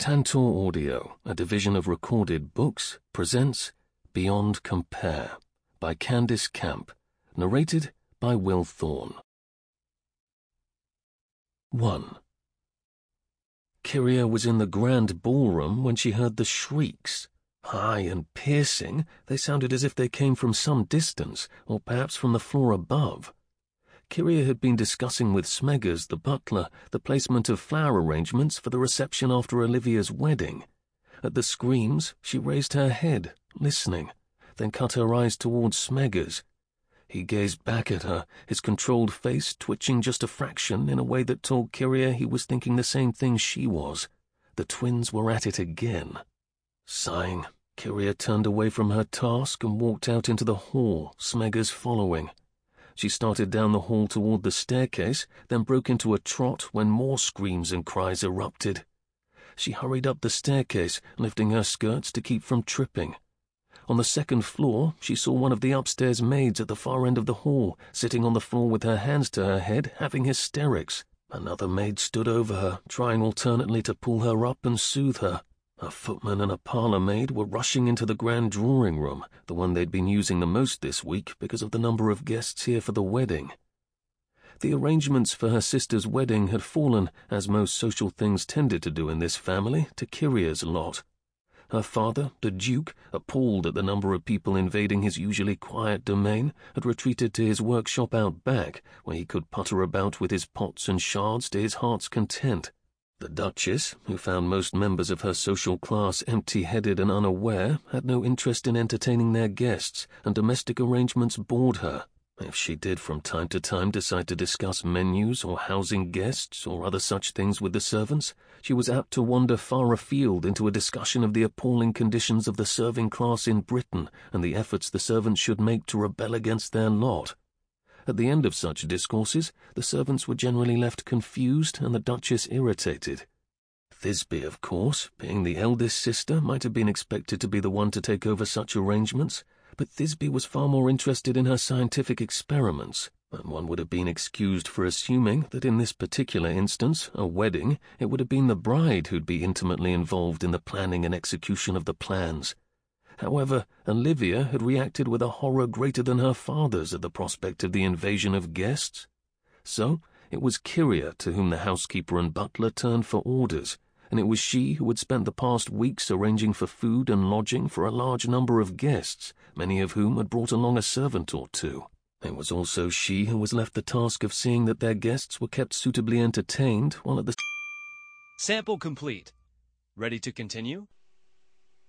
Tantor Audio, a division of Recorded Books, presents Beyond Compare by Candice Camp, narrated by Will Thorne. 1. Kyria was in the grand ballroom when she heard the shrieks. High and piercing, they sounded as if they came from some distance, or perhaps from the floor above. Kyria had been discussing with Smeggers, the butler, the placement of flower arrangements for the reception after Olivia's wedding. At the screams, she raised her head, listening, then cut her eyes towards Smeggers. He gazed back at her, his controlled face twitching just a fraction in a way that told Kyria he was thinking the same thing she was. The twins were at it again. Sighing, Kyria turned away from her task and walked out into the hall, Smeggers following. She started down the hall toward the staircase, then broke into a trot when more screams and cries erupted. She hurried up the staircase, lifting her skirts to keep from tripping. On the second floor, she saw one of the upstairs maids at the far end of the hall, sitting on the floor with her hands to her head, having hysterics. Another maid stood over her, trying alternately to pull her up and soothe her. A footman and a parlour maid were rushing into the grand drawing room, the one they'd been using the most this week because of the number of guests here for the wedding. The arrangements for her sister's wedding had fallen, as most social things tended to do in this family, to Kyria's lot. Her father, the Duke, appalled at the number of people invading his usually quiet domain, had retreated to his workshop out back, where he could putter about with his pots and shards to his heart's content. The Duchess, who found most members of her social class empty-headed and unaware, had no interest in entertaining their guests, and domestic arrangements bored her. If she did from time to time decide to discuss menus or housing guests or other such things with the servants, she was apt to wander far afield into a discussion of the appalling conditions of the serving class in Britain and the efforts the servants should make to rebel against their lot. At the end of such discourses, the servants were generally left confused and the Duchess irritated. Thisbe, of course, being the eldest sister, might have been expected to be the one to take over such arrangements, but Thisbe was far more interested in her scientific experiments, and one would have been excused for assuming that in this particular instance, a wedding, it would have been the bride who'd be intimately involved in the planning and execution of the plans. However, Olivia had reacted with a horror greater than her father's at the prospect of the invasion of guests. So, it was Kyria to whom the housekeeper and butler turned for orders, and it was she who had spent the past weeks arranging for food and lodging for a large number of guests, many of whom had brought along a servant or two. It was also she who was left the task of seeing that their guests were kept suitably entertained while at the... Sample complete. Ready to continue?